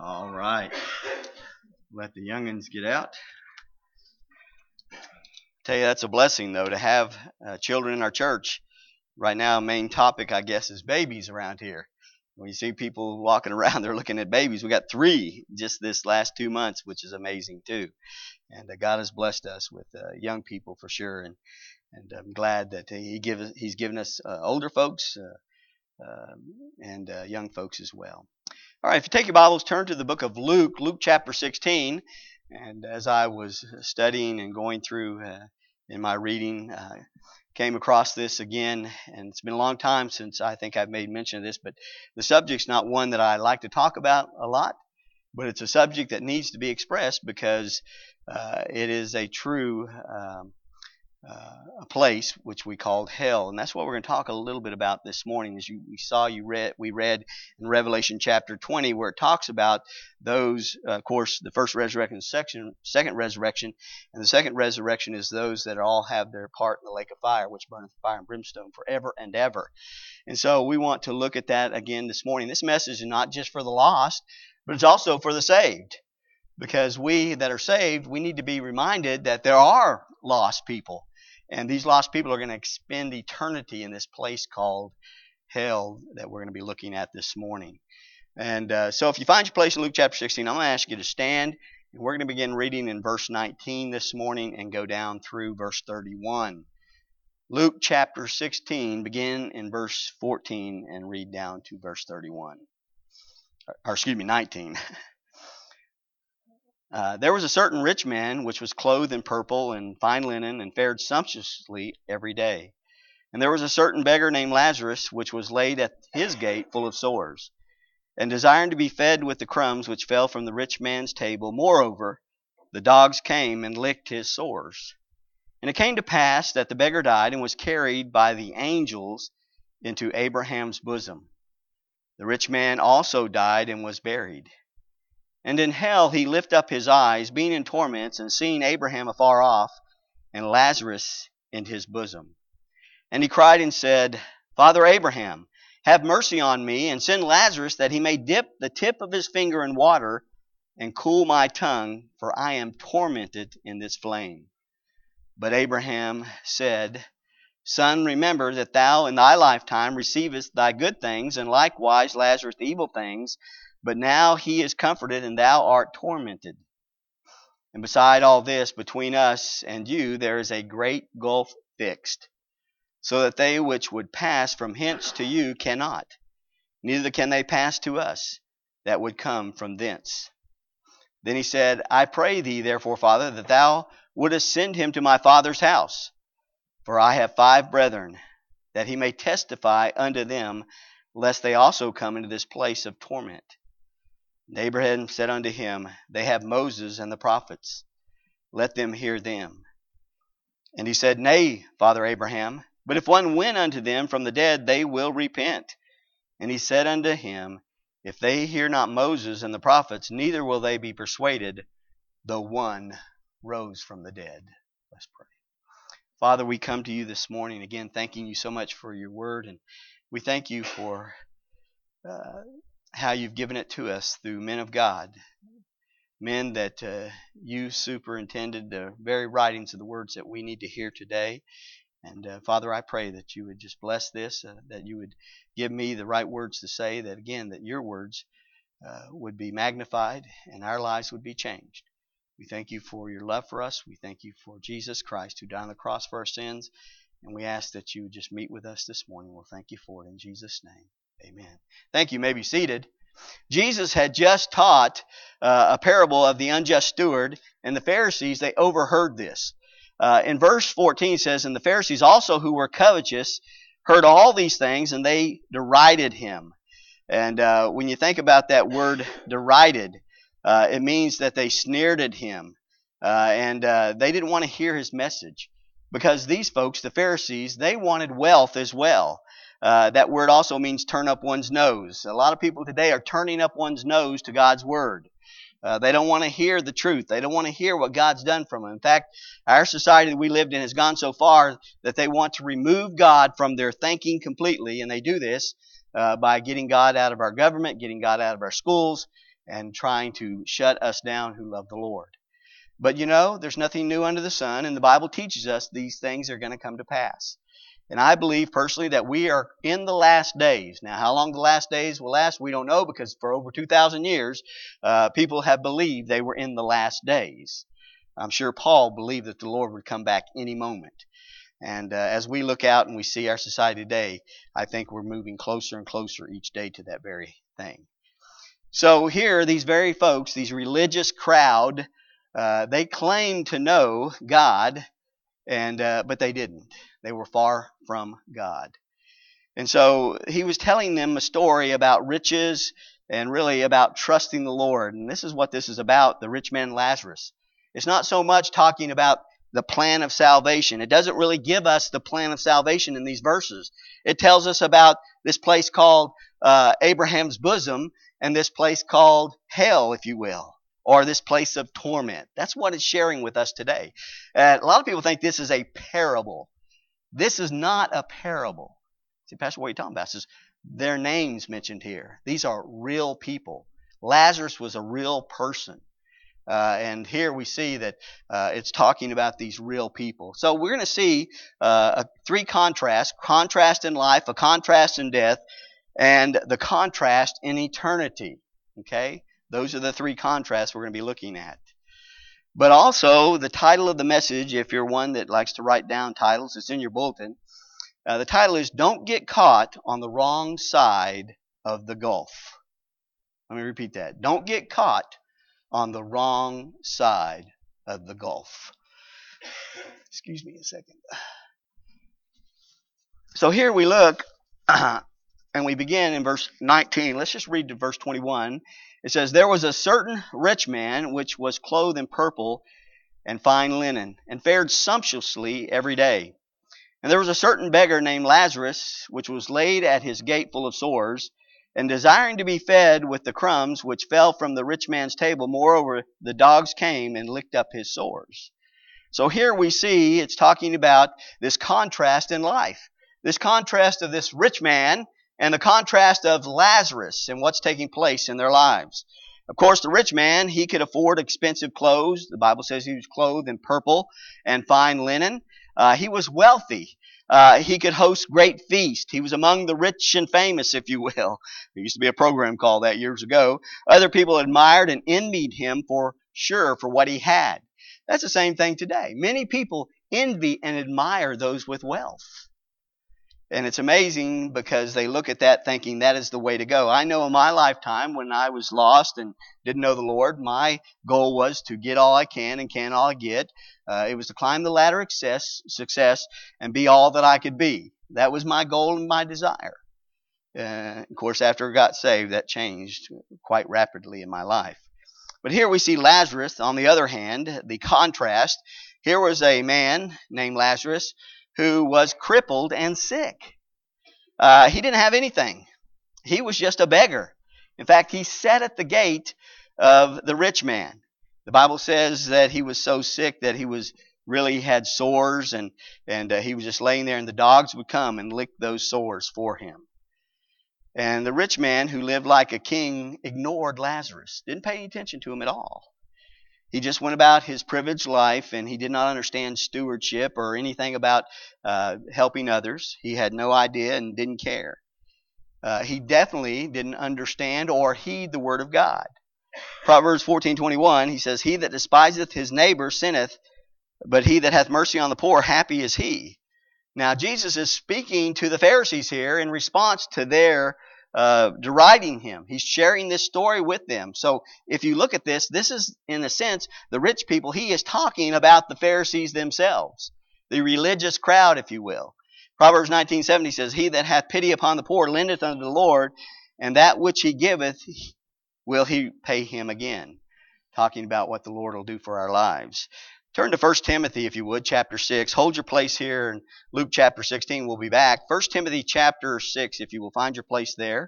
All right. Let the youngins get out. Tell you, that's a blessing, though, to have children in our church. Right now, main topic, I guess, is babies around here. When you see people walking around, they're looking at babies. We got 3 just this last 2 months, which is amazing, too. And God has blessed us with young people for sure. And I'm glad that He's given us older folks and young folks as well. All right, if you take your Bibles, turn to the book of Luke, Luke chapter 16. And as I was studying and going through in my reading, came across this again. And it's been a long time since I think I've made mention of this, but the subject's not one that I like to talk about a lot, but it's a subject that needs to be expressed because it is a true a place which we called hell, and that's what we're going to talk a little bit about this morning. As we read in Revelation chapter 20, where it talks about those, of course, the first resurrection, second resurrection, and the second resurrection is those that all have their part in the lake of fire, which burneth fire and brimstone forever and ever. And so we want to look at that again this morning. This message is not just for the lost, but it's also for the saved. Because we that are saved, we need to be reminded that there are lost people. And these lost people are going to spend eternity in this place called hell that we're going to be looking at this morning. And so if you find your place in Luke chapter 16, I'm going to ask you to stand. And we're going to begin reading in verse 19 this morning and go down through verse 31. Luke chapter 16, begin in verse 14 and read down to verse 31. Or excuse me, 19. There was a certain rich man which was clothed in purple and fine linen and fared sumptuously every day. And there was a certain beggar named Lazarus which was laid at his gate full of sores, and desiring to be fed with the crumbs which fell from the rich man's table. Moreover, the dogs came and licked his sores. And it came to pass that the beggar died and was carried by the angels into Abraham's bosom. The rich man also died and was buried. And in hell he lift up his eyes, being in torments, and seeing Abraham afar off, and Lazarus in his bosom. And he cried and said, Father Abraham, have mercy on me, and send Lazarus that he may dip the tip of his finger in water, and cool my tongue, for I am tormented in this flame. But Abraham said, Son, remember that thou in thy lifetime receivest thy good things, and likewise Lazarus evil things. But now he is comforted, and thou art tormented. And beside all this, between us and you, there is a great gulf fixed, so that they which would pass from hence to you cannot, neither can they pass to us that would come from thence. Then he said, I pray thee, therefore, Father, that thou wouldest send him to my father's house, for I have 5 brethren, that he may testify unto them, lest they also come into this place of torment. And Abraham said unto him, They have Moses and the prophets. Let them hear them. And he said, Nay, Father Abraham, but if one went unto them from the dead, they will repent. And he said unto him, If they hear not Moses and the prophets, neither will they be persuaded, though one rose from the dead. Let's pray. Father, we come to you this morning again, thanking you so much for your word. And we thank you for how you've given it to us through men of God, men that you superintended the very writings of the words that we need to hear today. And Father, I pray that you would just bless this, that you would give me the right words to say, that again, that your words would be magnified and our lives would be changed. We thank you for your love for us. We thank you for Jesus Christ who died on the cross for our sins. And we ask that you would just meet with us this morning. We'll thank you for it in Jesus' name. Amen. Thank you. You may be seated. Jesus had just taught a parable of the unjust steward, and the Pharisees, they overheard this. In verse 14 it says, And the Pharisees also who were covetous heard all these things, and they derided him. And when you think about that word derided, it means that they sneered at him. And they didn't want to hear his message. Because these folks, the Pharisees, they wanted wealth as well. That word also means turn up one's nose. A lot of people today are turning up one's nose to God's word. They don't want to hear the truth. They don't want to hear what God's done for them. In fact, our society that we lived in has gone so far that they want to remove God from their thinking completely, and they do this by getting God out of our government, getting God out of our schools, and trying to shut us down who love the Lord. But there's nothing new under the sun, and the Bible teaches us these things are going to come to pass. And I believe personally that we are in the last days. Now, how long the last days will last, we don't know, because for over 2,000 years, people have believed they were in the last days. I'm sure Paul believed that the Lord would come back any moment. And as we look out and we see our society today, I think we're moving closer and closer each day to that very thing. So here, these very folks, these religious crowd, they claimed to know God, but they didn't. They were far from God. And so he was telling them a story about riches and really about trusting the Lord. And this is what this is about, the rich man Lazarus. It's not so much talking about the plan of salvation. It doesn't really give us the plan of salvation in these verses. It tells us about this place called Abraham's bosom and this place called hell, if you will, or this place of torment. That's what it's sharing with us today. A lot of people think this is a parable. This is not a parable. See, Pastor, what are you talking about? It says their names mentioned here. These are real people. Lazarus was a real person. And here we see that it's talking about these real people. So we're going to see three contrasts: contrast in life, a contrast in death, and the contrast in eternity. Okay? Those are the three contrasts we're going to be looking at. But also, the title of the message, if you're one that likes to write down titles, it's in your bulletin. The title is Don't Get Caught on the Wrong Side of the Gulf. Let me repeat that. Don't get caught on the wrong side of the gulf. Excuse me a second. So here we look, and we begin in verse 19. Let's just read to verse 21. It says, There was a certain rich man which was clothed in purple and fine linen, and fared sumptuously every day. And there was a certain beggar named Lazarus, which was laid at his gate full of sores, and desiring to be fed with the crumbs which fell from the rich man's table. Moreover, the dogs came and licked up his sores. So here we see it's talking about this contrast in life. This contrast of this rich man and the contrast of Lazarus and what's taking place in their lives. Of course, the rich man, he could afford expensive clothes. The Bible says he was clothed in purple and fine linen. He was wealthy. He could host great feasts. He was among the rich and famous, if you will. There used to be a program called that years ago. Other people admired and envied him for sure for what he had. That's the same thing today. Many people envy and admire those with wealth. And it's amazing because they look at that thinking that is the way to go. I know in my lifetime when I was lost and didn't know the Lord, my goal was to get all I can and can all I get. It was to climb the ladder of success and be all that I could be. That was my goal and my desire. Of course, after I got saved, that changed quite rapidly in my life. But here we see Lazarus, on the other hand, the contrast. Here was a man named Lazarus who was crippled and sick. He didn't have anything. He was just a beggar. In fact, he sat at the gate of the rich man. The Bible says that he was so sick that he really had sores, and he was just laying there, and the dogs would come and lick those sores for him. And the rich man, who lived like a king, ignored Lazarus, didn't pay any attention to him at all. He just went about his privileged life, and he did not understand stewardship or anything about helping others. He had no idea and didn't care. He definitely didn't understand or heed the word of God. Proverbs 14:21, he says, He that despiseth his neighbor sinneth, but he that hath mercy on the poor, happy is he. Now, Jesus is speaking to the Pharisees here in response to their deriding him. He's sharing this story with them. So if you look at this, this is, in a sense, the rich people. He is talking about the Pharisees themselves, the religious crowd, if you will. Proverbs 19:70 says, He that hath pity upon the poor lendeth unto the Lord, and that which he giveth will he pay him again. Talking about what the Lord will do for our lives. Turn to 1 Timothy, if you would, chapter 6. Hold your place here in Luke chapter 16. We'll be back. 1 Timothy chapter 6, if you will find your place there.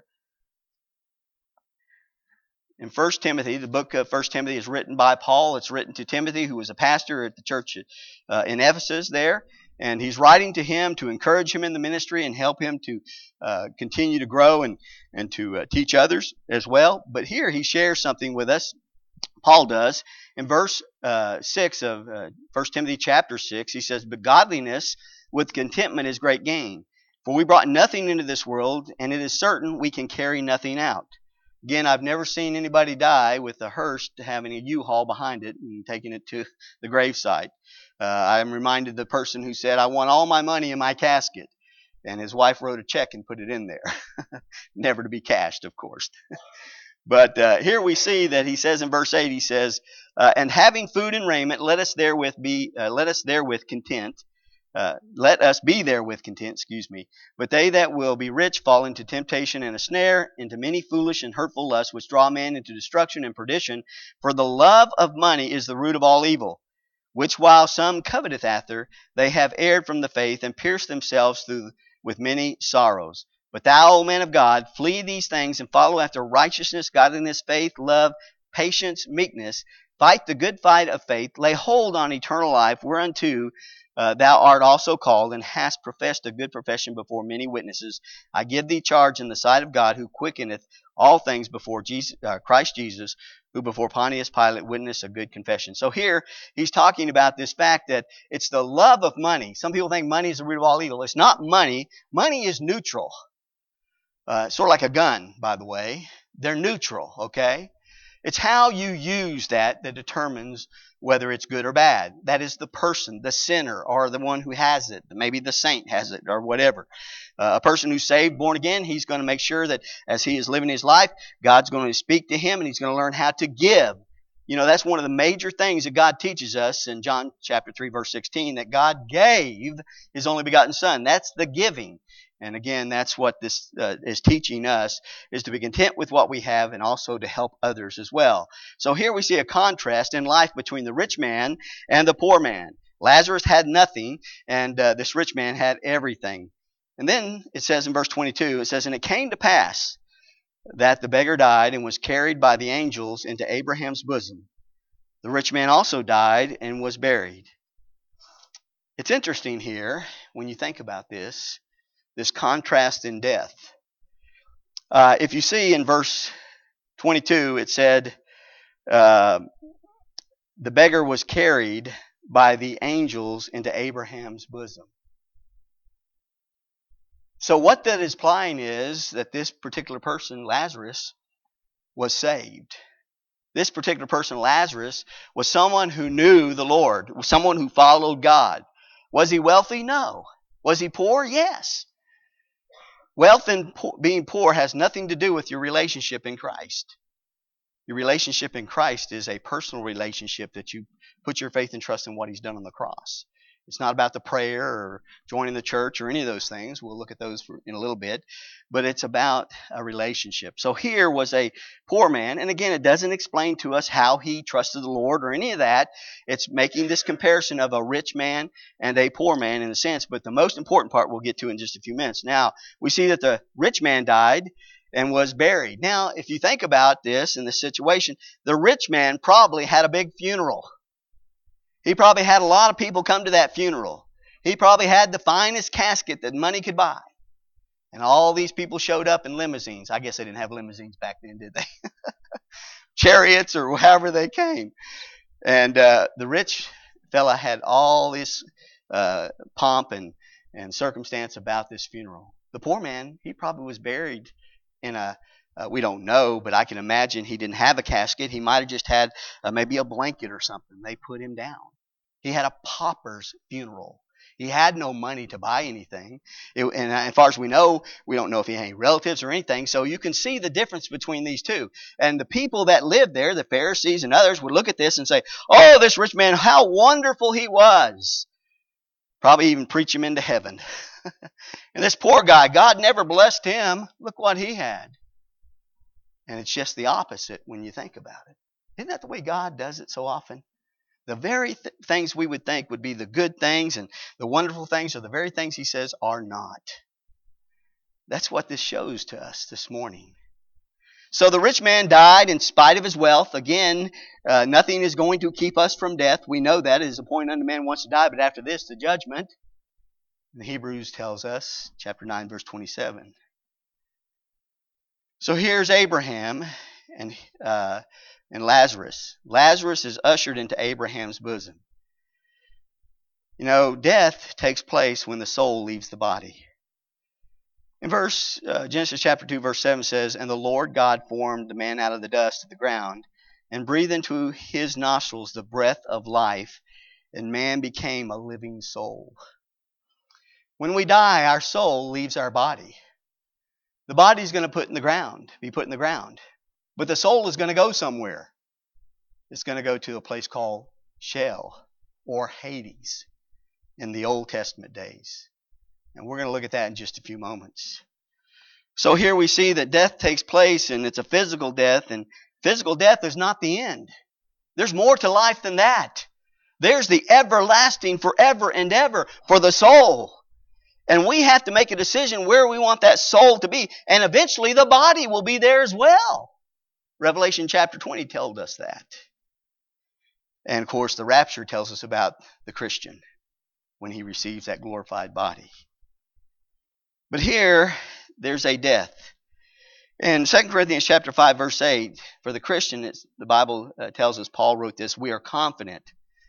In 1 Timothy, the book of 1 Timothy is written by Paul. It's written to Timothy, who was a pastor at the church in Ephesus there. And he's writing to him to encourage him in the ministry and help him to continue to grow and to teach others as well. But here he shares something with us. Paul does. In verse 6 of 1 Timothy chapter 6, he says, "But godliness with contentment is great gain. For we brought nothing into this world, and it is certain we can carry nothing out." Again, I've never seen anybody die with a hearse having a U-Haul behind it and taking it to the gravesite. I'm reminded of the person who said, "I want all my money in my casket." And his wife wrote a check and put it in there. Never to be cashed, of course. But here we see that he says in verse 8, he says, "And having food and raiment, let us therewith be content. Let us be therewith content, excuse me. But they that will be rich fall into temptation and a snare, into many foolish and hurtful lusts, which draw man into destruction and perdition. For the love of money is the root of all evil, which while some coveteth after, they have erred from the faith, and pierced themselves through with many sorrows. But thou, O man of God, flee these things, and follow after righteousness, godliness, faith, love, patience, meekness. Fight the good fight of faith. Lay hold on eternal life, whereunto thou art also called, and hast professed a good profession before many witnesses. I give thee charge in the sight of God, who quickeneth all things before Christ Jesus, who before Pontius Pilate witnessed a good confession." So here he's talking about this fact that it's the love of money. Some people think money is the root of all evil. It's not money. Money is neutral. Sort of like a gun, by the way. They're neutral, okay? It's how you use that determines whether it's good or bad. That is the person, the sinner, or the one who has it. Maybe the saint has it, or whatever. A person who's saved, born again, he's going to make sure that as he is living his life, God's going to speak to him, and he's going to learn how to give. You know, that's one of the major things that God teaches us in John chapter 3, verse 16, that God gave His only begotten Son. That's the giving. And again, that's what this is teaching us, is to be content with what we have and also to help others as well. So here we see a contrast in life between the rich man and the poor man. Lazarus had nothing, and this rich man had everything. And then it says in verse 22, it says, "And it came to pass that the beggar died and was carried by the angels into Abraham's bosom. The rich man also died and was buried." It's interesting here, when you think about this contrast in death. If you see in verse 22, it said, the beggar was carried by the angels into Abraham's bosom. So what that is implying is that this particular person, Lazarus, was saved. This particular person, Lazarus, was someone who knew the Lord, was someone who followed God. Was he wealthy? No. Was he poor? Yes. Wealth and being poor has nothing to do with your relationship in Christ. Your relationship in Christ is a personal relationship that you put your faith and trust in what He's done on the cross. It's not about the prayer or joining the church or any of those things. We'll look at those in a little bit. But it's about a relationship. So here was a poor man. And again, it doesn't explain to us how he trusted the Lord or any of that. It's making this comparison of a rich man and a poor man in a sense. But the most important part we'll get to in just a few minutes. Now, we see that the rich man died and was buried. Now, if you think about this in this situation, the rich man probably had a big funeral. He probably had a lot of people come to that funeral. He probably had the finest casket that money could buy. And all these people showed up in limousines. I guess they didn't have limousines back then, did they? Chariots or however they came. And the rich fella had all this pomp and circumstance about this funeral. The poor man, he probably was buried in we don't know, but I can imagine he didn't have a casket. He might have just had maybe a blanket or something. They put him down. He had a pauper's funeral. He had no money to buy anything. And as far as we know, we don't know if he had any relatives or anything. So you can see the difference between these two. And the people that lived there, the Pharisees and others, would look at this and say, "Oh, this rich man, how wonderful he was." Probably even preach him into heaven. And this poor guy, God never blessed him. Look what he had. And it's just the opposite when you think about it. Isn't that the way God does it so often? The very things we would think would be the good things and the wonderful things are the very things He says are not. That's what this shows to us this morning. So the rich man died in spite of his wealth. Again, nothing is going to keep us from death. We know that. It is appointed unto man once to die, but after this, the judgment. And Hebrews tells us, chapter 9, verse 27. So here's Abraham and Lazarus. Lazarus is ushered into Abraham's bosom. You know, death takes place when the soul leaves the body. In Genesis chapter 2, verse 7 says, And the Lord God formed the man out of the dust of the ground, and breathed into his nostrils the breath of life, and man became a living soul. When we die, our soul leaves our body. The body's going to be put in the ground. But the soul is going to go somewhere. It's going to go to a place called Sheol or Hades in the Old Testament days. And we're going to look at that in just a few moments. So here we see that death takes place, and it's a physical death, and physical death is not the end. There's more to life than that. There's the everlasting forever and ever for the soul. And we have to make a decision where we want that soul to be. And eventually the body will be there as well. Revelation chapter 20 told us that. And of course the rapture tells us about the Christian when he receives that glorified body. But here, there's a death. In 2 Corinthians chapter 5, verse 8, for the Christian, the Bible tells us, Paul wrote this, we are confident,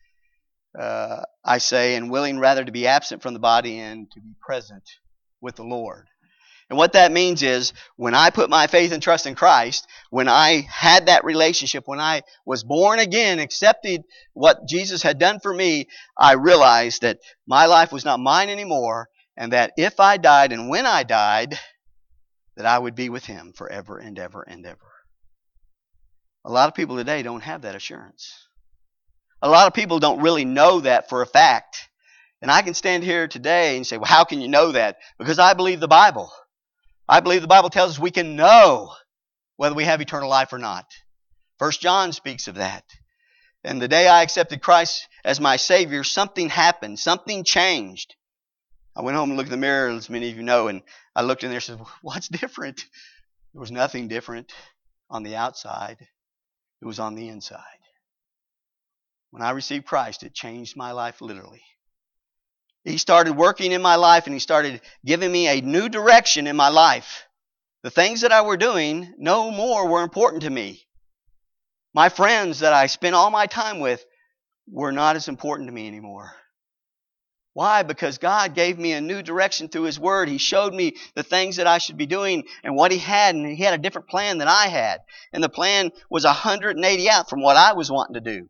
I say, and willing rather to be absent from the body and to be present with the Lord. And what that means is, when I put my faith and trust in Christ, when I had that relationship, when I was born again, accepted what Jesus had done for me, I realized that my life was not mine anymore, and that if I died and when I died, that I would be with Him forever and ever and ever. A lot of people today don't have that assurance. A lot of people don't really know that for a fact. And I can stand here today and say, well, how can you know that? Because I believe the Bible. I believe the Bible tells us we can know whether we have eternal life or not. 1 John speaks of that. And the day I accepted Christ as my Savior, something happened. Something changed. I went home and looked in the mirror, as many of you know, and I looked in there and said, what's different? There was nothing different on the outside. It was on the inside. When I received Christ, it changed my life literally. He started working in my life, and He started giving me a new direction in my life. The things that I were doing no more were important to me. My friends that I spent all my time with were not as important to me anymore. Why? Because God gave me a new direction through His Word. He showed me the things that I should be doing and what He had. And He had a different plan than I had. And the plan was 180 out from what I was wanting to do.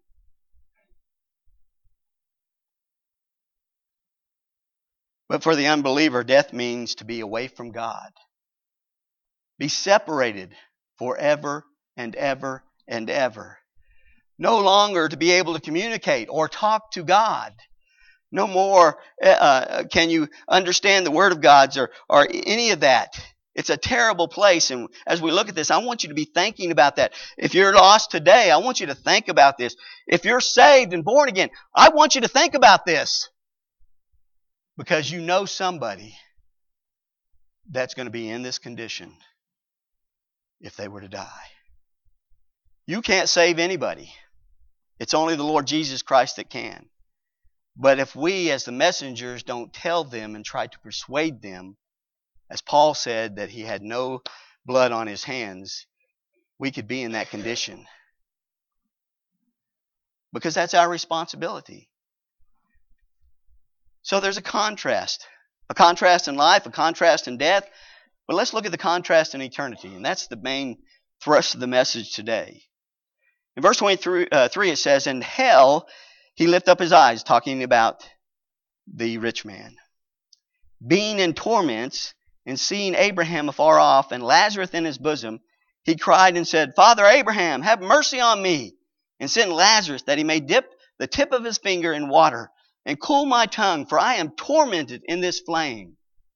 But for the unbeliever, death means to be away from God. Be separated forever and ever and ever. No longer to be able to communicate or talk to God. No more can you understand the Word of God's or any of that. It's a terrible place. And as we look at this, I want you to be thinking about that. If you're lost today, I want you to think about this. If you're saved and born again, I want you to think about this. Because you know somebody that's going to be in this condition if they were to die. You can't save anybody. It's only the Lord Jesus Christ that can. But if we, as the messengers, don't tell them and try to persuade them, as Paul said that he had no blood on his hands, we could be in that condition. Because that's our responsibility. So there's a contrast in life, a contrast in death. But let's look at the contrast in eternity. And that's the main thrust of the message today. In verse 23, it says, In hell he lifted up his eyes, talking about the rich man. Being in torments and seeing Abraham afar off and Lazarus in his bosom, he cried and said, Father Abraham, have mercy on me, and send Lazarus that he may dip the tip of his finger in water and cool my tongue, for I am tormented in this flame.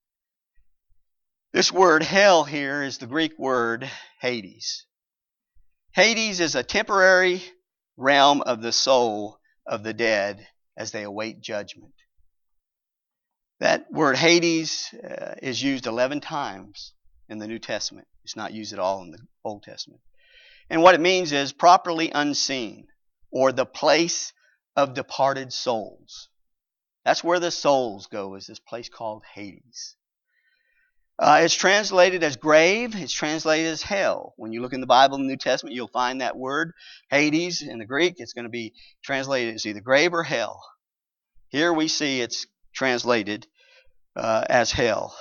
This word hell here is the Greek word Hades. Hades is a temporary realm of the soul of the dead as they await judgment. That word Hades is used 11 times in the New Testament. It's not used at all in the Old Testament. And what it means is properly unseen, or the place of departed souls. That's where the souls go, is this place called Hades. It's translated as grave. It's translated as hell. When you look in the Bible in the New Testament, you'll find that word, Hades, in the Greek. It's going to be translated as either grave or hell. Here we see it's translated as hell.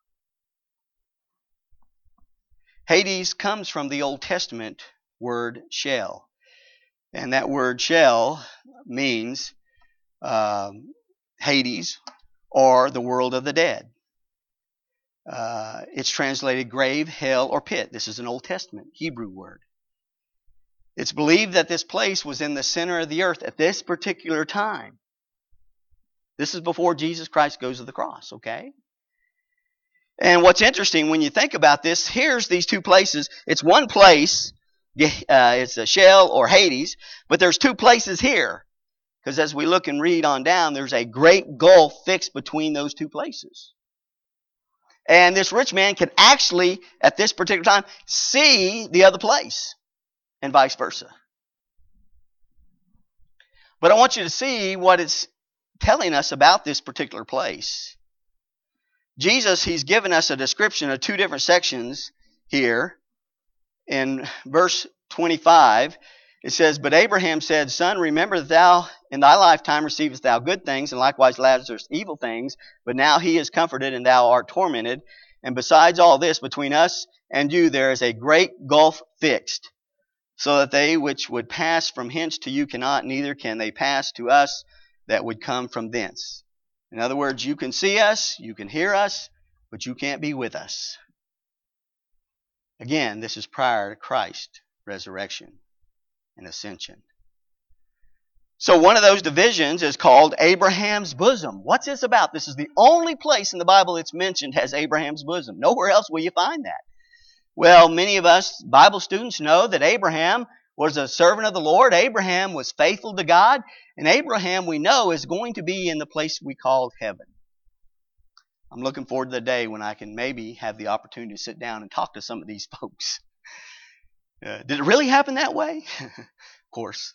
Hades comes from the Old Testament word Sheol. And that word Sheol means Hades, or the world of the dead. It's translated grave, hell, or pit. This is an Old Testament Hebrew word. It's believed that this place was in the center of the earth at this particular time. This is before Jesus Christ goes to the cross, okay? And what's interesting when you think about this, here's these two places. It's one place, it's a Sheol or Hades, but there's two places here. Because as we look and read on down, there's a great gulf fixed between those two places. And this rich man could actually, at this particular time, see the other place, and vice versa. But I want you to see what it's telling us about this particular place. Jesus, he's given us a description of two different sections here. In verse 25, it says, "But Abraham said, Son, remember that thou in thy lifetime receivest thou good things, and likewise Lazarus evil things. But now he is comforted, and thou art tormented. And besides all this, between us and you there is a great gulf fixed, so that they which would pass from hence to you cannot, neither can they pass to us that would come from thence." In other words, you can see us, you can hear us, but you can't be with us. Again, this is prior to Christ's resurrection and ascension. So one of those divisions is called Abraham's bosom. What's this about? This is the only place in the Bible that's mentioned as Abraham's bosom. Nowhere else will you find that. Well, many of us Bible students know that Abraham was a servant of the Lord. Abraham was faithful to God. And Abraham, we know, is going to be in the place we call heaven. I'm looking forward to the day when I can maybe have the opportunity to sit down and talk to some of these folks. Did it really happen that way? Of course.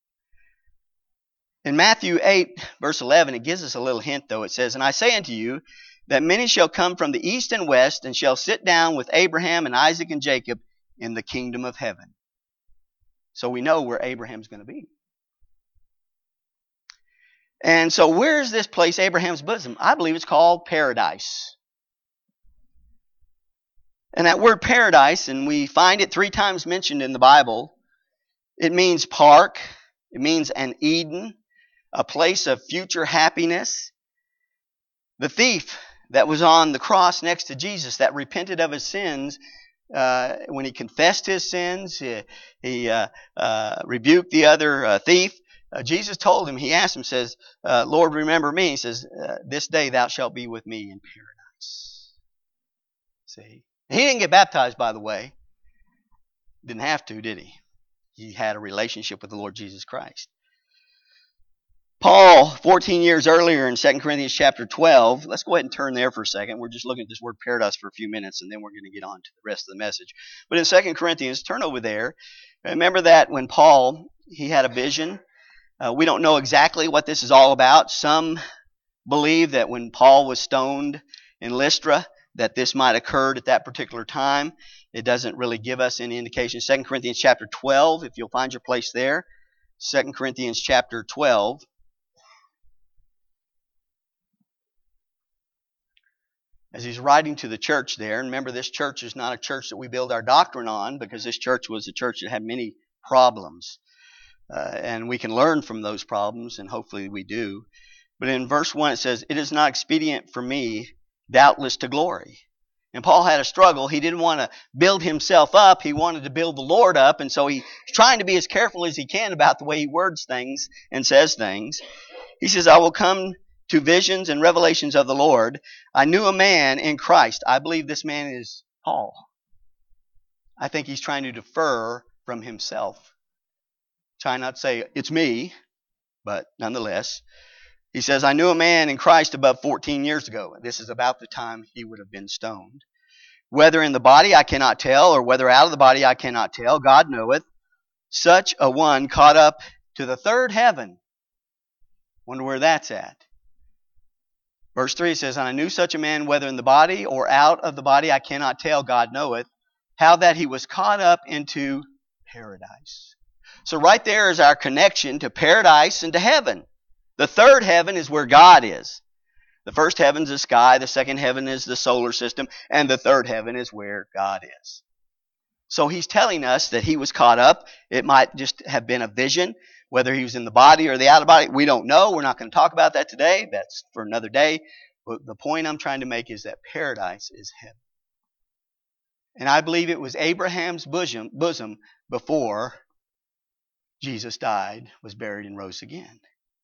In Matthew 8, verse 11, it gives us a little hint, though. It says, "And I say unto you, that many shall come from the east and west, and shall sit down with Abraham and Isaac and Jacob in the kingdom of heaven." So we know where Abraham's going to be. And so where is this place, Abraham's bosom? I believe it's called paradise. And that word paradise, and we find it 3 times mentioned in the Bible, it means park, it means an Eden, a place of future happiness. The thief that was on the cross next to Jesus, that repented of his sins, when he confessed his sins, he rebuked the other thief. Jesus told him, he asked him, says, "Lord, remember me." He says, "This day thou shalt be with me in paradise." See? He didn't get baptized, by the way. Didn't have to, did he? He had a relationship with the Lord Jesus Christ. Paul, 14 years earlier in 2 Corinthians chapter 12, let's go ahead and turn there for a second. We're just looking at this word paradise for a few minutes, and then we're going to get on to the rest of the message. But in 2 Corinthians, turn over there. Remember that when Paul, he had a vision. We don't know exactly what this is all about. Some believe that when Paul was stoned in Lystra, that this might have occurred at that particular time. It doesn't really give us any indication. 2 Corinthians chapter 12, if you'll find your place there. 2 Corinthians chapter 12. As he's writing to the church there, and remember, this church is not a church that we build our doctrine on, because this church was a church that had many problems. And we can learn from those problems, and hopefully we do. But in verse 1 it says, "It is not expedient for me, doubtless, to glory." And Paul had a struggle. He didn't want to build himself up. He wanted to build the Lord up. And so he's trying to be as careful as he can about the way he words things and says things. He says, "I will come to visions and revelations of the Lord. I knew a man in Christ." I believe this man is Paul. I think he's trying to defer from himself. Try not to say, "It's me," but nonetheless. He says, "I knew a man in Christ above 14 years ago." This is about the time he would have been stoned. "Whether in the body I cannot tell, or whether out of the body I cannot tell, God knoweth. Such a one caught up to the third heaven." Wonder where that's at. Verse 3 says, And I knew such a man, whether in the body or out of the body, I cannot tell, God knoweth, how that he was caught up into paradise. So right there is our connection to paradise and to heaven. The third heaven is where God is. The first heaven is the sky, the second heaven is the solar system, and the third heaven is where God is. So he's telling us that he was caught up. It might just have been a vision. Whether he was in the body or the out of body, we don't know. We're not going to talk about that today. That's for another day. But the point I'm trying to make is that paradise is heaven. And I believe it was Abraham's bosom before Jesus died, was buried, and rose again.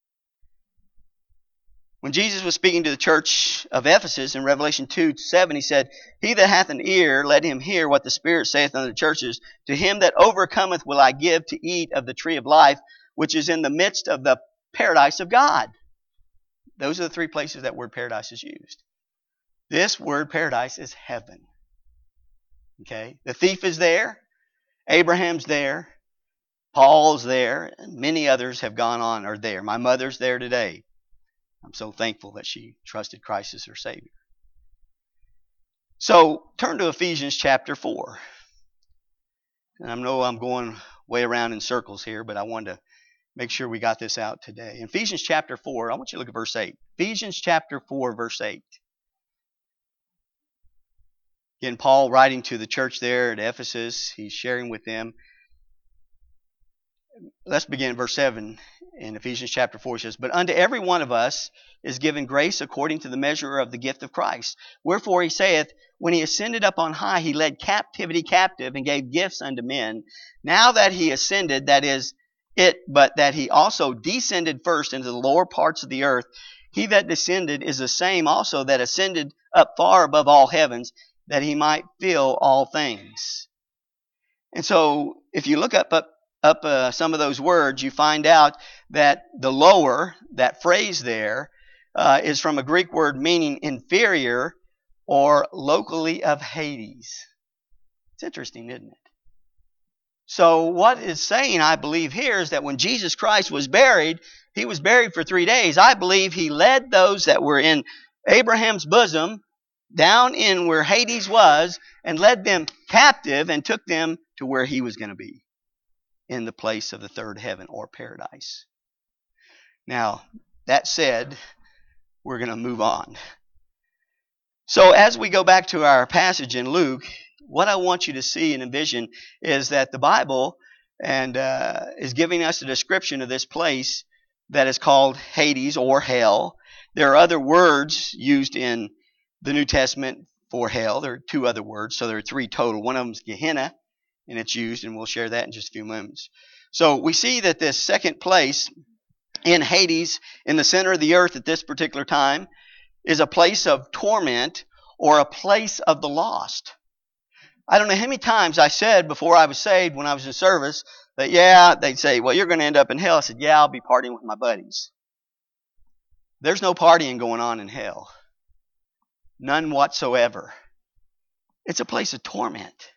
When Jesus was speaking to the church of Ephesus in Revelation 2:7, he said, He that hath an ear, let him hear what the Spirit saith unto the churches. To him that overcometh will I give to eat of the tree of life, which is in the midst of the paradise of God. Those are the three places that word paradise is used. This word paradise is heaven. Okay? The thief is there. Abraham's there. Paul's there. And many others have gone on, are there. My mother's there today. I'm so thankful that she trusted Christ as her Savior. So, turn to Ephesians chapter 4. And I know I'm going way around in circles here, but I wanted to make sure we got this out today. In Ephesians chapter 4, I want you to look at verse 8. Ephesians chapter 4, verse 8. Again, Paul writing to the church there at Ephesus, he's sharing with them. Let's begin at verse 7 in Ephesians chapter 4. It says, But unto every one of us is given grace according to the measure of the gift of Christ. Wherefore he saith, When he ascended up on high, he led captivity captive and gave gifts unto men. Now that he ascended, that is it, but that he also descended first into the lower parts of the earth. He that descended is the same also that ascended up far above all heavens, that he might fill all things. And so, if you look up some of those words, you find out that the lower, that phrase there, is from a Greek word meaning inferior or locally of Hades. It's interesting, isn't it? So what it's saying, I believe here, is that when Jesus Christ was buried, he was buried for 3 days. I believe he led those that were in Abraham's bosom down in where Hades was and led them captive and took them to where he was going to be, in the place of the third heaven or paradise. Now, that said, we're going to move on. So as we go back to our passage in Luke, what I want you to see and envision is that the Bible is giving us a description of this place that is called Hades or hell. There are other words used in the New Testament for hell. There are 2 other words, so there are 3 total. One of them is Gehenna, and it's used, and we'll share that in just a few moments. So we see that this second place in Hades, in the center of the earth at this particular time, is a place of torment or a place of the lost. I don't know how many times I said before I was saved, when I was in service, that they'd say, well, you're going to end up in hell. I said, yeah, I'll be partying with my buddies. There's no partying going on in hell. None whatsoever. It's a place of torment.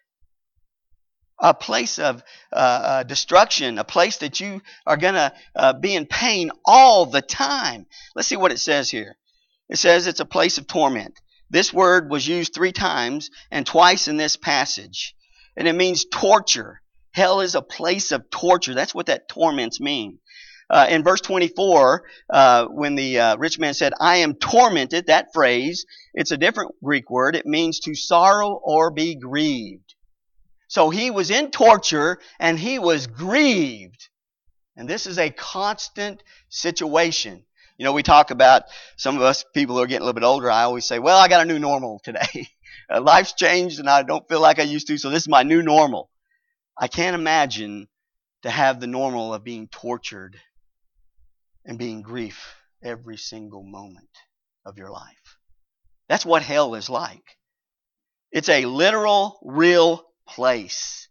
A place of destruction, a place that you are going to be in pain all the time. Let's see what it says here. It says it's a place of torment. This word was used 3 times and twice in this passage. And it means torture. Hell is a place of torture. That's what that torments mean. In verse 24, when the rich man said, I am tormented, that phrase, it's a different Greek word. It means to sorrow or be grieved. So he was in torture and he was grieved. And this is a constant situation. You know, we talk about, some of us people who are getting a little bit older, I always say, well, I got a new normal today. Life's changed and I don't feel like I used to, so this is my new normal. I can't imagine to have the normal of being tortured and being grief every single moment of your life. That's what hell is like. It's a literal, real place.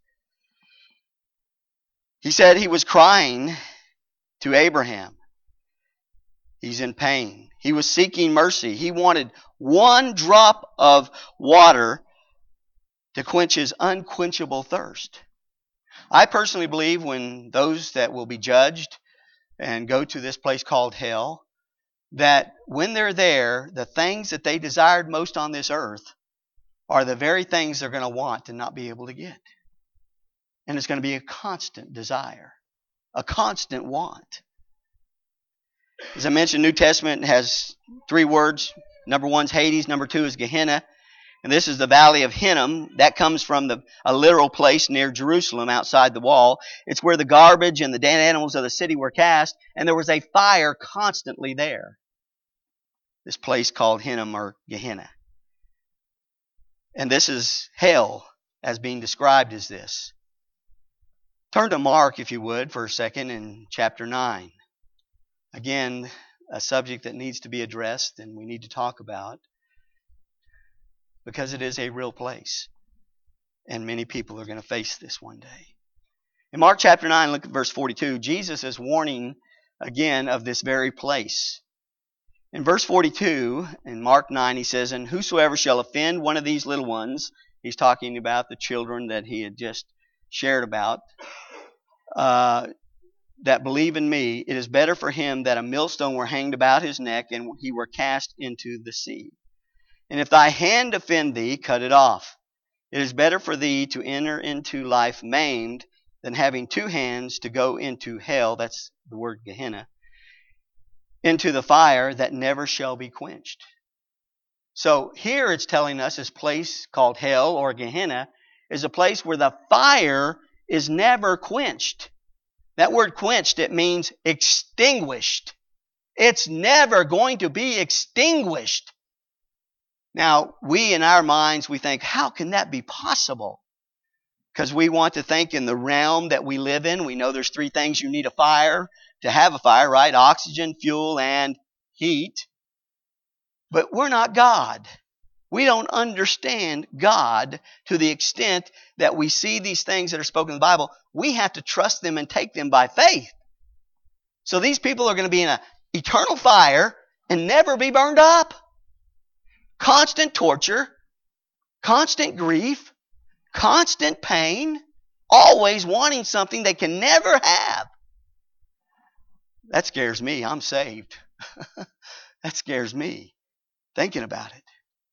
He said he was crying to Abraham. He's in pain. He was seeking mercy. He wanted one drop of water to quench his unquenchable thirst. I personally believe when those that will be judged and go to this place called hell, that when they're there, the things that they desired most on this earth are the very things they're going to want and not be able to get. And it's going to be a constant desire, a constant want. As I mentioned, New Testament has 3 words. Number 1 is Hades. Number 2 is Gehenna. And this is the valley of Hinnom. That comes from a literal place near Jerusalem outside the wall. It's where the garbage and the dead animals of the city were cast, and there was a fire constantly there. This place called Hinnom or Gehenna. And this is hell as being described as this. Turn to Mark, if you would, for a second in chapter 9. Again, a subject that needs to be addressed and we need to talk about, because it is a real place. And many people are going to face this one day. In Mark chapter 9, look at verse 42. Jesus is warning again of this very place. In verse 42, in Mark 9, he says, "And whosoever shall offend one of these little ones," he's talking about the children that he had just shared about, "that believe in me, it is better for him that a millstone were hanged about his neck and he were cast into the sea. And if thy hand offend thee, cut it off. It is better for thee to enter into life maimed than having 2 hands to go into hell," that's the word Gehenna, "into the fire that never shall be quenched." So here it's telling us this place called hell or Gehenna is a place where the fire is never quenched. That word quenched, it means extinguished. It's never going to be extinguished. Now, we in our minds, we think, how can that be possible? Because we want to think in the realm that we live in. We know there's 3 things you need a fire to have a fire, right? Oxygen, fuel, and heat. But we're not God. We don't understand God to the extent that we see these things that are spoken in the Bible. We have to trust them and take them by faith. So these people are going to be in an eternal fire and never be burned up. Constant torture, constant grief, constant pain, always wanting something they can never have. That scares me. I'm saved. That scares me, thinking about it.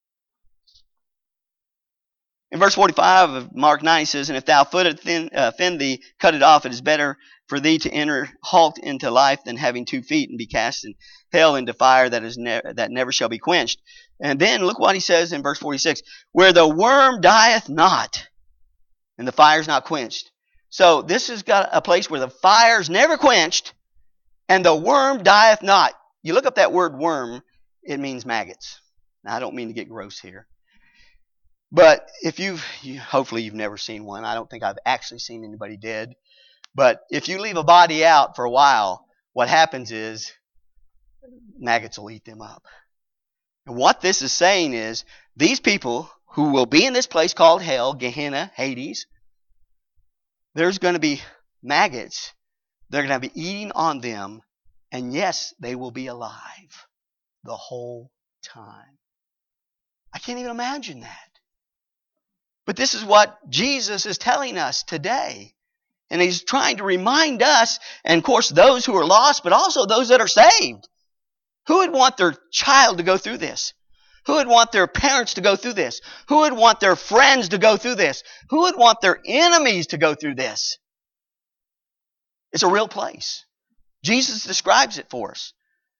In verse 45 of Mark 9, he says, "And if thou foot offend thee, cut it off. It is better for thee to enter halt into life than having 2 feet and be cast in hell into fire that never shall be quenched." And then look what he says in verse 46, "Where the worm dieth not, and the fire's not quenched." So this has got a place where the fire's never quenched, and the worm dieth not. You look up that word worm, it means maggots. Now, I don't mean to get gross here. But if hopefully you've never seen one. I don't think I've actually seen anybody dead. But if you leave a body out for a while, what happens is maggots will eat them up. And what this is saying is these people who will be in this place called hell, Gehenna, Hades, there's going to be maggots. They're going to be eating on them. And yes, they will be alive the whole time. I can't even imagine that. But this is what Jesus is telling us today. And he's trying to remind us, and of course those who are lost, but also those that are saved. Who would want their child to go through this? Who would want their parents to go through this? Who would want their friends to go through this? Who would want their enemies to go through this? It's a real place. Jesus describes it for us.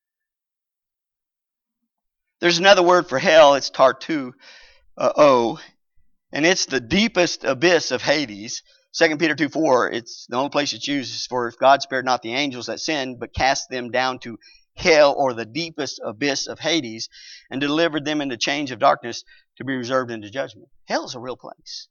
There's another word for hell. It's Tartuo. And it's the deepest abyss of Hades. 2 Peter 2:4, it's the only place it's used is for if God spared not the angels that sinned, but cast them down to hell or the deepest abyss of Hades and delivered them into chains of darkness to be reserved into judgment. Hell is a real place.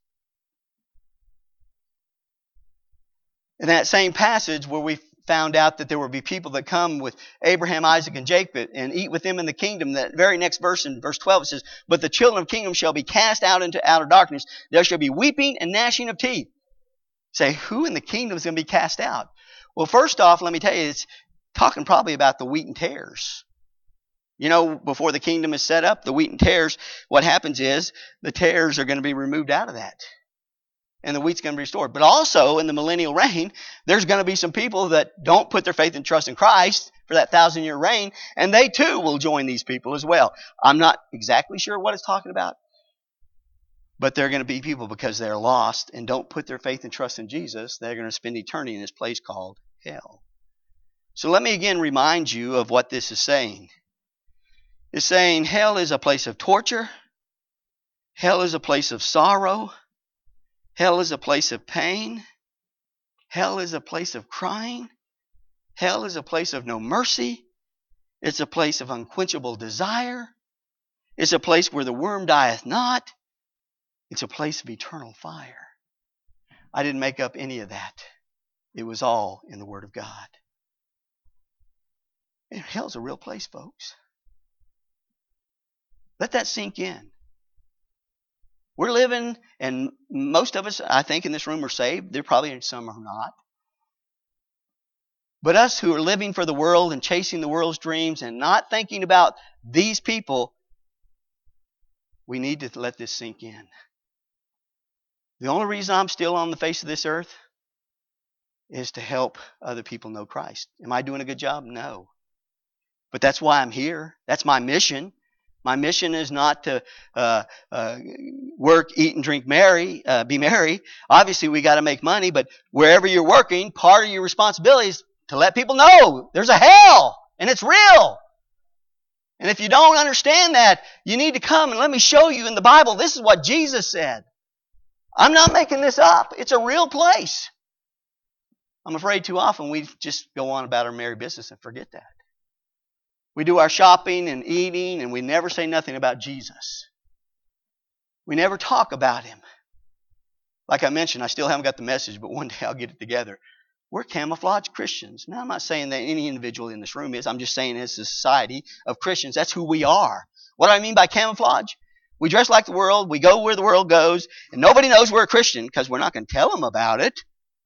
In that same passage where we found out that there would be people that come with Abraham, Isaac, and Jacob and eat with them in the kingdom, that very next verse in verse 12 it says, "But the children of kingdom shall be cast out into outer darkness. There shall be weeping and gnashing of teeth." Say, who in the kingdom is going to be cast out? Well, first off, let me tell you, it's talking probably about the wheat and tares. You know, before the kingdom is set up, the wheat and tares, what happens is the tares are going to be removed out of that. and the wheat's going to be restored. But also in the millennial reign, there's going to be some people that don't put their faith and trust in Christ for that 1,000-year reign, and they too will join these people as well. I'm not exactly sure what it's talking about, but they're going to be people because they're lost and don't put their faith and trust in Jesus. They're going to spend eternity in this place called hell. So let me again remind you of what this is saying. It's saying hell is a place of torture. Hell is a place of sorrow. Hell is a place of pain. Hell is a place of crying. Hell is a place of no mercy. It's a place of unquenchable desire. It's a place where the worm dieth not. It's a place of eternal fire. I didn't make up any of that. It was all in the Word of God. And hell's a real place, folks. Let that sink in. We're living, and most of us, I think, in this room are saved. There probably some are not. But us who are living for the world and chasing the world's dreams and not thinking about these people, we need to let this sink in. The only reason I'm still on the face of this earth is to help other people know Christ. Am I doing a good job? No. But that's why I'm here. That's my mission. My mission is not to work, eat, and drink be merry. Obviously, we got to make money, but wherever you're working, part of your responsibility is to let people know there's a hell, and it's real. And if you don't understand that, you need to come and let me show you in the Bible. This is what Jesus said. I'm not making this up. It's a real place. I'm afraid too often we just go on about our merry business and forget that. We do our shopping and eating, and we never say nothing about Jesus. We never talk about Him. Like I mentioned, I still haven't got the message, but one day I'll get it together. We're camouflage Christians. Now, I'm not saying that any individual in this room is. I'm just saying as a society of Christians, that's who we are. What do I mean by camouflage? We dress like the world. We go where the world goes. And nobody knows we're a Christian because we're not going to tell them about it.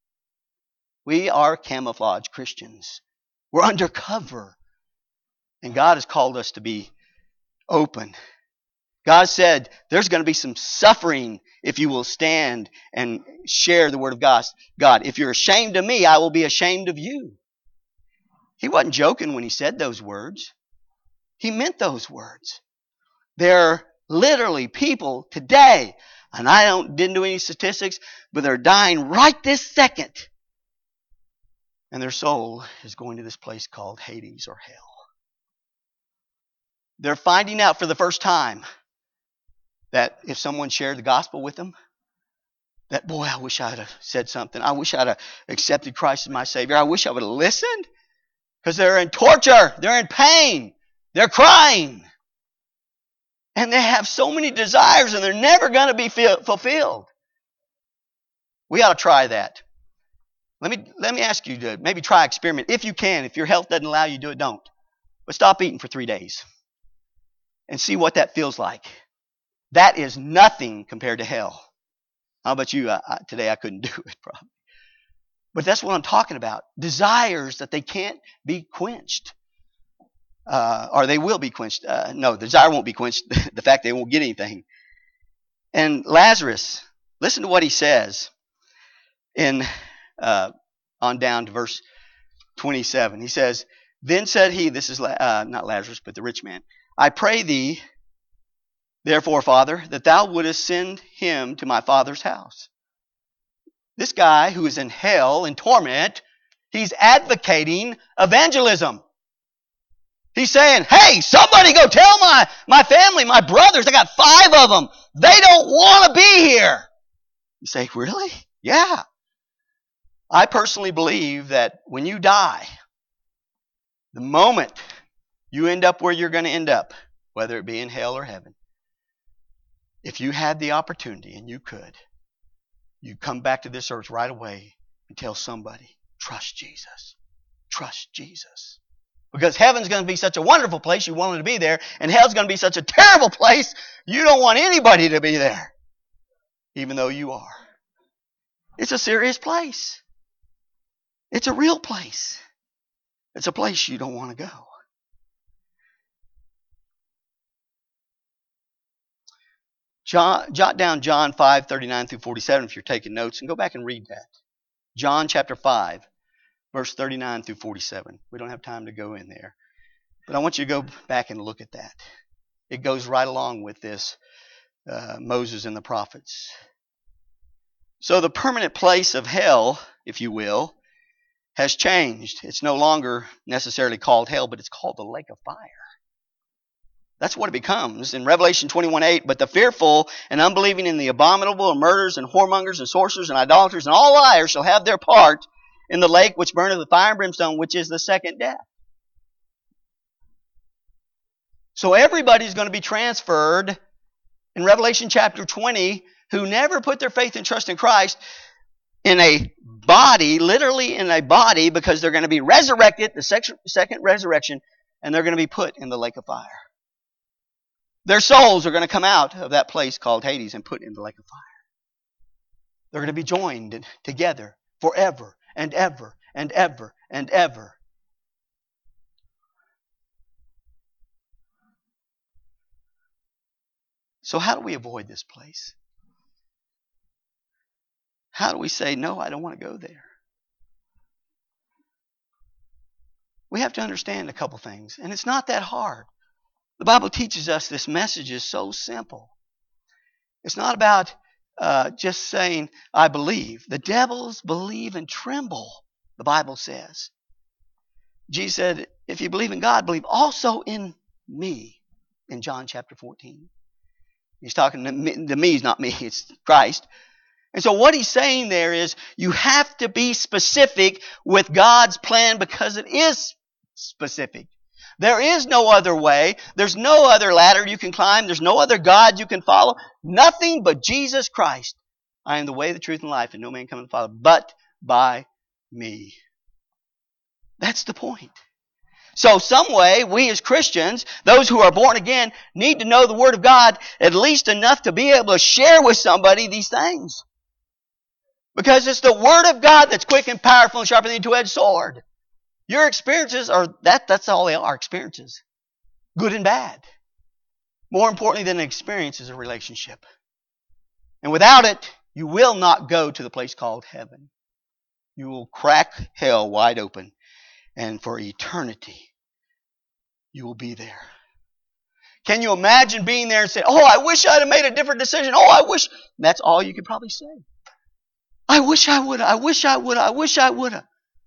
We are camouflage Christians. We're undercover. And God has called us to be open. God said there's going to be some suffering if you will stand and share the Word of God. God, if you're ashamed of me, I will be ashamed of you. He wasn't joking when He said those words. He meant those words. There are literally people today, and I didn't do any statistics, but they're dying right this second. And their soul is going to this place called Hades or hell. They're finding out for the first time that if someone shared the gospel with them, that, boy, I wish I had said something. I wish I'd have accepted Christ as my Savior. I wish I would have listened. Because they're in torture. They're in pain. They're crying. And they have so many desires and they're never going to be fulfilled. We ought to try that. Let me ask you to maybe try experiment. If you can, if your health doesn't allow you to do it, don't. But stop eating for 3 days. And see what that feels like. That is nothing compared to hell. How about you? Today I couldn't do it probably. But that's what I'm talking about. Desires that they can't be quenched. Or they will be quenched. No, the desire won't be quenched. The fact they won't get anything. And Lazarus, listen to what he says in on down to verse 27. He says, then said he, this is not Lazarus, but the rich man, I pray thee, therefore, Father, that thou wouldest send him to my father's house. This guy who is in hell, in torment, he's advocating evangelism. He's saying, hey, somebody go tell my family, my brothers, I got 5 of them. They don't want to be here. You say, really? Yeah. I personally believe that when you die, the moment you end up where you're going to end up, whether it be in hell or heaven, if you had the opportunity and you could, you'd come back to this earth right away and tell somebody, trust Jesus. Trust Jesus. Because heaven's going to be such a wonderful place, you wanted to be there, and hell's going to be such a terrible place, you don't want anybody to be there, even though you are. It's a serious place. It's a real place. It's a place you don't want to go. Jot down John 5:39 through 47 if you're taking notes, and go back and read that. John chapter 5, verse 39 through 47. We don't have time to go in there. But I want you to go back and look at that. It goes right along with this Moses and the prophets. So the permanent place of hell, if you will, has changed. It's no longer necessarily called hell, but it's called the lake of fire. That's what it becomes in Revelation 21:8. But the fearful and unbelieving and the abominable and murderers and whoremongers and sorcerers and idolaters and all liars shall have their part in the lake which burneth with fire and brimstone, which is the second death. So everybody's going to be transferred in Revelation chapter 20 who never put their faith and trust in Christ in a body, literally in a body, because they're going to be resurrected, the second resurrection, and they're going to be put in the lake of fire. Their souls are going to come out of that place called Hades and put in the lake of fire. They're going to be joined together forever and ever and ever and ever. So how do we avoid this place? How do we say, no, I don't want to go there? We have to understand a couple things, and it's not that hard. The Bible teaches us this message is so simple. It's not about just saying, I believe. The devils believe and tremble, the Bible says. Jesus said, if you believe in God, believe also in me, in John chapter 14. He's talking to me, is not me, it's Christ. And so what he's saying there is you have to be specific with God's plan because it is specific. There is no other way. There's no other ladder you can climb. There's no other God you can follow. Nothing but Jesus Christ. I am the way, the truth, and life, and no man cometh to the Father but by me. That's the point. So some way, we as Christians, those who are born again, need to know the Word of God at least enough to be able to share with somebody these things. Because it's the Word of God that's quick and powerful and sharper than a two-edged sword. Your experiences are, that's all they are, experiences. Good and bad. More importantly than an experience is a relationship. And without it, you will not go to the place called heaven. You will crack hell wide open. And for eternity, you will be there. Can you imagine being there and saying, oh, I wish I'd have made a different decision. Oh, I wish. That's all you could probably say. I wish I would have. I wish I would have. I wish I would have.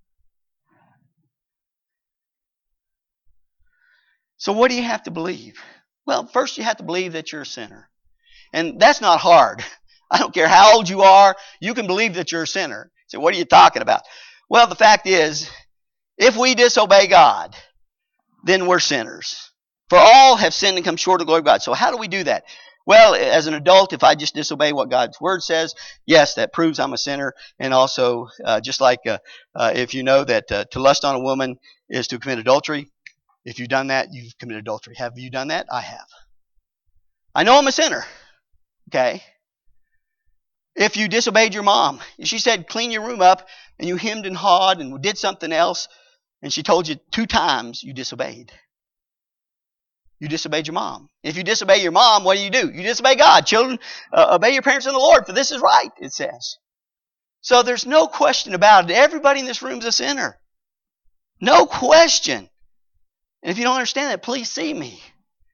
So what do you have to believe? Well, first you have to believe that you're a sinner. And that's not hard. I don't care how old you are, you can believe that you're a sinner. So what are you talking about? Well, the fact is, if we disobey God, then we're sinners. For all have sinned and come short of the glory of God. So how do we do that? Well, as an adult, if I just disobey what God's Word says, yes, that proves I'm a sinner. And also, just like if you know that to lust on a woman is to commit adultery, if you've done that, you've committed adultery. Have you done that? I have. I know I'm a sinner. Okay? If you disobeyed your mom, if she said, clean your room up, and you hemmed and hawed and did something else, and she told you 2 times, you disobeyed. You disobeyed your mom. If you disobey your mom, what do? You disobey God. Children, obey your parents in the Lord, for this is right, it says. So there's no question about it. Everybody in this room is a sinner. No question. And if you don't understand that, please see me.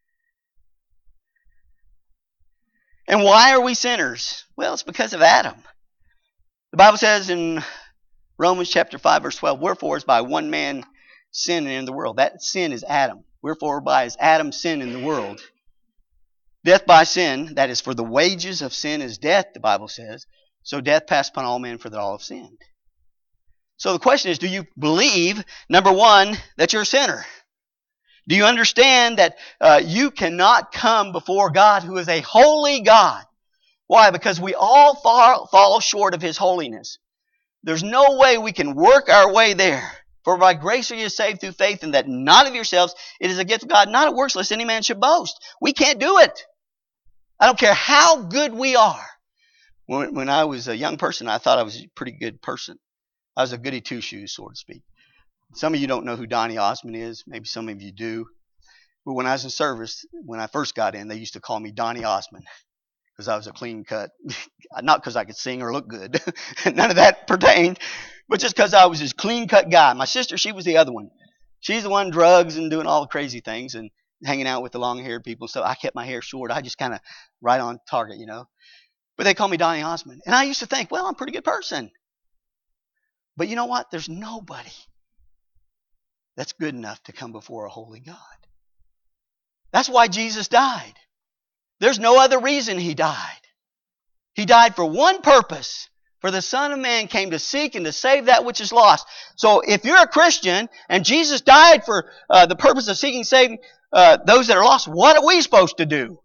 And why are we sinners? Well, it's because of Adam. The Bible says in Romans chapter 5, verse 12, wherefore is by one man sin in the world. That sin is Adam. Wherefore by is Adam's sin in the world. Death by sin, that is for the wages of sin is death, the Bible says. So death passed upon all men for that all have sinned. So the question is, do you believe, number one, that you're a sinner? Do you understand that you cannot come before God who is a holy God? Why? Because we all fall short of His holiness. There's no way we can work our way there. For by grace are you saved through faith, and that not of yourselves. It is a gift of God, not of works, lest any man should boast. We can't do it. I don't care how good we are. When I was a young person, I thought I was a pretty good person. I was a goody two-shoes, so to speak. Some of you don't know who Donny Osmond is. Maybe some of you do. But when I was in service, when I first got in, they used to call me Donny Osmond because I was a clean cut. Not because I could sing or look good. None of that pertained. But just because I was this clean cut guy. My sister, she was the other one. She's the one drugs and doing all the crazy things and hanging out with the long haired people. So I kept my hair short. I just kind of right on target, But they call me Donny Osmond. And I used to think, well, I'm a pretty good person. But you know what? There's nobody that's good enough to come before a holy God. That's why Jesus died. There's no other reason He died. He died for one purpose. For the Son of Man came to seek and to save that which is lost. So if you're a Christian and Jesus died for the purpose of seeking and saving those that are lost, what are we supposed to do?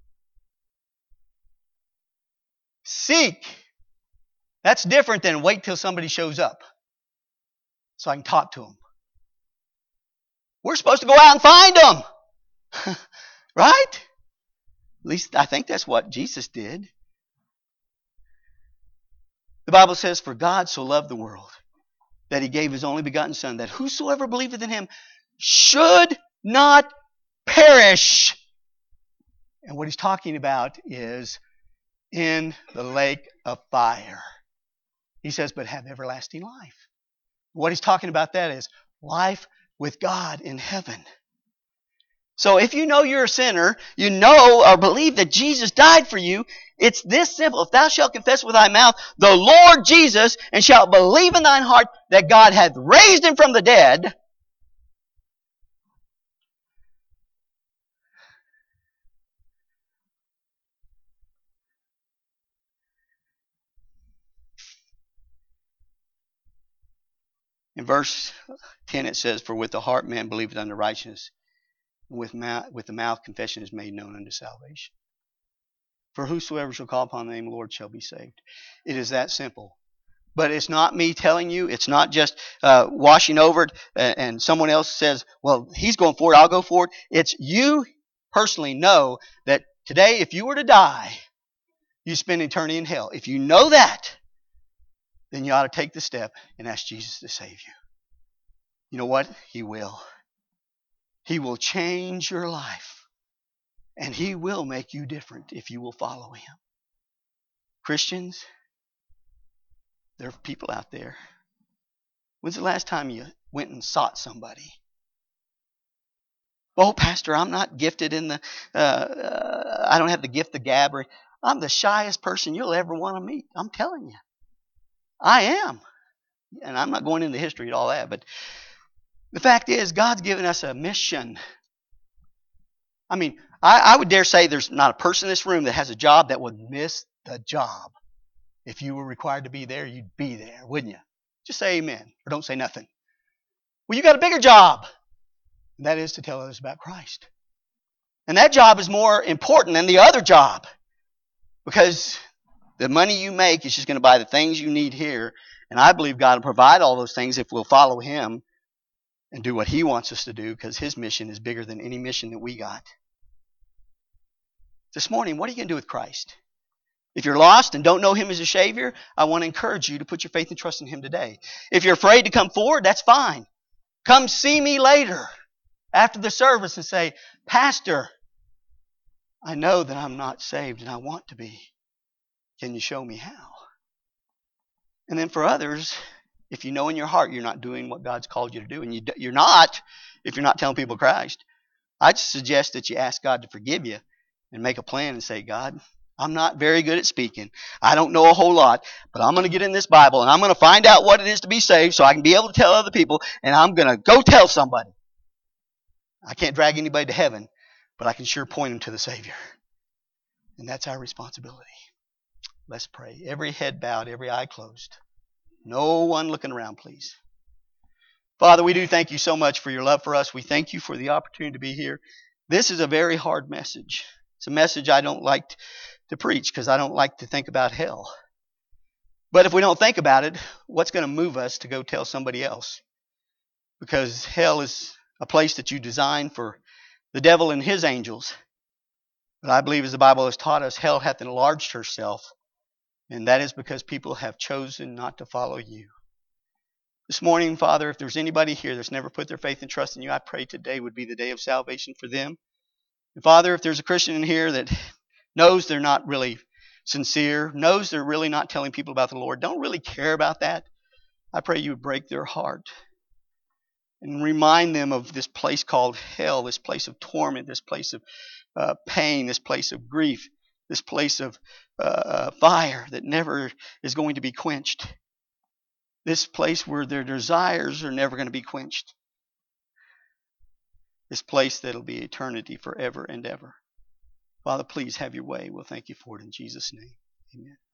Seek. That's different than wait till somebody shows up so I can talk to them. We're supposed to go out and find them. Right? At least I think that's what Jesus did. The Bible says, for God so loved the world that He gave His only begotten Son, that whosoever believeth in Him should not perish. And what He's talking about is in the lake of fire. He says, but have everlasting life. What He's talking about that is life with God in heaven. So if you know you're a sinner, you know or believe that Jesus died for you, it's this simple. If thou shalt confess with thy mouth the Lord Jesus, and shalt believe in thine heart that God hath raised Him from the dead, in verse 10 it says, for with the heart man believeth unto righteousness, and with the mouth confession is made known unto salvation. For whosoever shall call upon the name of the Lord shall be saved. It is that simple. But it's not me telling you. It's not just washing over it and someone else says, well, he's going for it, I'll go for it. It's you personally know that today if you were to die, you spend eternity in hell. If you know that, then you ought to take the step and ask Jesus to save you. You know what? He will. He will change your life. And He will make you different if you will follow Him. Christians, there are people out there. When's the last time you went and sought somebody? Oh, Pastor, I'm not gifted in the, I don't have the gift of gab. I'm the shyest person you'll ever want to meet. I'm telling you. I am. And I'm not going into history and all that, but the fact is, God's given us a mission. I mean, I would dare say there's not a person in this room that has a job that would miss the job. If you were required to be there, you'd be there, wouldn't you? Just say amen, or don't say nothing. Well, you got a bigger job. And that is to tell others about Christ. And that job is more important than the other job. Because the money you make is just going to buy the things you need here. And I believe God will provide all those things if we'll follow Him and do what He wants us to do, because His mission is bigger than any mission that we got. This morning, what are you going to do with Christ? If you're lost and don't know Him as a Savior, I want to encourage you to put your faith and trust in Him today. If you're afraid to come forward, that's fine. Come see me later after the service and say, Pastor, I know that I'm not saved and I want to be. Can you show me how? And then for others, if you know in your heart you're not doing what God's called you to do, and you're not, if you're not telling people Christ, I'd suggest that you ask God to forgive you and make a plan and say, God, I'm not very good at speaking. I don't know a whole lot, but I'm going to get in this Bible and I'm going to find out what it is to be saved so I can be able to tell other people, and I'm going to go tell somebody. I can't drag anybody to heaven, but I can sure point them to the Savior. And that's our responsibility. Let's pray. Every head bowed, every eye closed. No one looking around, please. Father, we do thank you so much for your love for us. We thank you for the opportunity to be here. This is a very hard message. It's a message I don't like to preach because I don't like to think about hell. But if we don't think about it, what's going to move us to go tell somebody else? Because hell is a place that you designed for the devil and his angels. But I believe, as the Bible has taught us, hell hath enlarged herself. And that is because people have chosen not to follow you. This morning, Father, if there's anybody here that's never put their faith and trust in you, I pray today would be the day of salvation for them. And Father, if there's a Christian in here that knows they're not really sincere, knows they're really not telling people about the Lord, don't really care about that, I pray you would break their heart and remind them of this place called hell, this place of torment, this place of pain, this place of grief, this place of fire that never is going to be quenched, this place where their desires are never going to be quenched, this place that'll be eternity forever and ever. Father, please have your way. We'll thank you for it in Jesus' name. Amen.